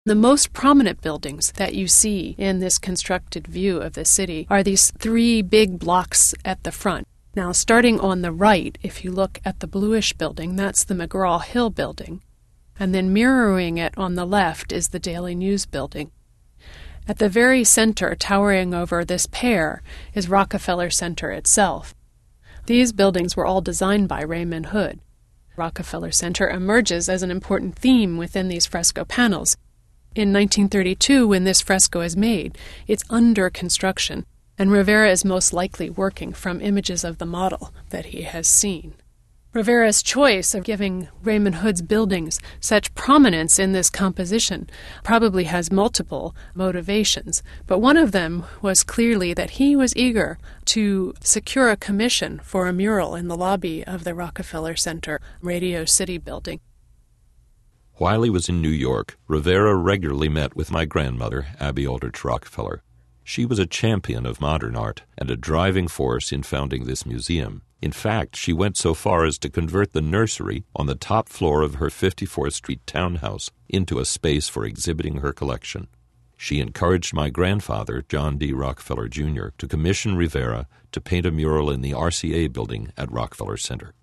The most prominent buildings that you see in this constructed view of the city are these three big blocks at the front. Now, starting on the right, if you look at the bluish building, that's the McGraw-Hill building. And then mirroring it on the left is the Daily News building. At the very center, towering over this pair, is Rockefeller Center itself. These buildings were all designed by Raymond Hood. Rockefeller Center emerges as an important theme within these fresco panels. In 1932, when this fresco is made, it's under construction, and Rivera is most likely working from images of the model that he has seen. Rivera's choice of giving Raymond Hood's buildings such prominence in this composition probably has multiple motivations, but one of them was clearly that he was eager to secure a commission for a mural in the lobby of the Rockefeller Center Radio City building. While he was in New York, Rivera regularly met with my grandmother, Abby Aldrich Rockefeller. She was a champion of modern art and a driving force in founding this museum. In fact, she went so far as to convert the nursery on the top floor of her 54th Street townhouse into a space for exhibiting her collection. She encouraged my grandfather, John D. Rockefeller, Jr., to commission Rivera to paint a mural in the RCA building at Rockefeller Center.